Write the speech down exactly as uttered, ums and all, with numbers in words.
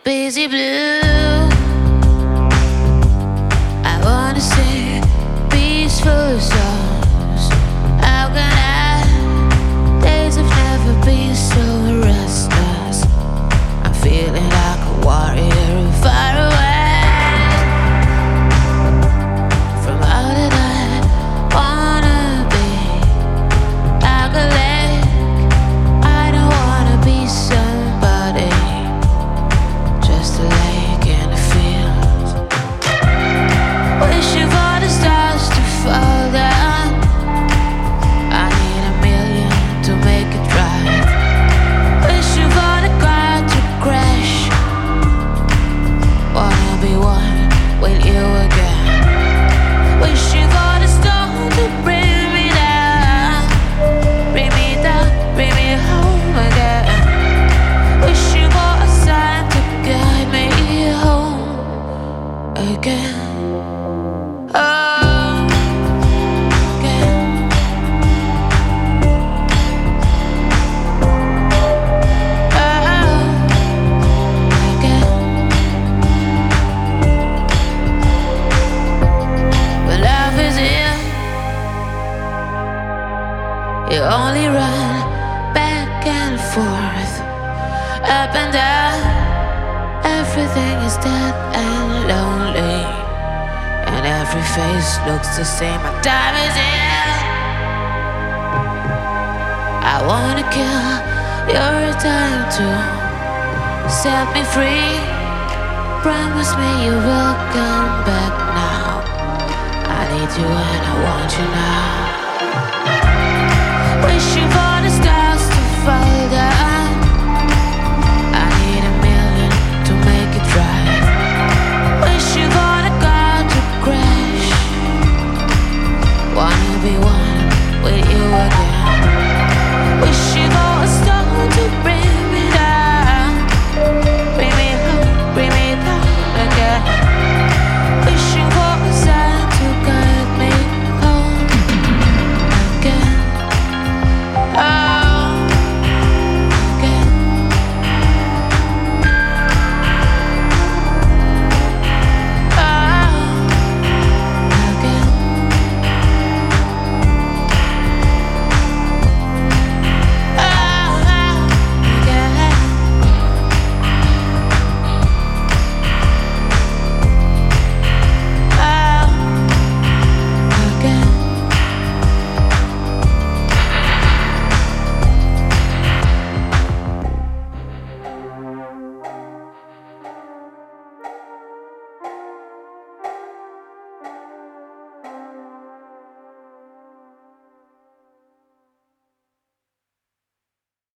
Busy blue. I wanna sing peaceful songs. How can I? Days have never been so restless. I'm feeling like a warrior far away from all that I wanna be. Like a lake, I don't wanna be somebody. Just a lake in the fields. Wishing for the stars to fall down. I need a million to make it right. Wishing for the car to crash. Wanna be one with you again. Wishing for the storm to bring me down. Bring me down, bring me home again. Wishing for a sign to guide me home again. Oh, again. Oh, again. But love is here. You only run back and forth, up and down. Everything is dead and lonely, and every face looks the same. My time is here. I wanna kill your time to set me free. Promise me you will come back now. I need you and I want you now. Wishing for the stars to fall down.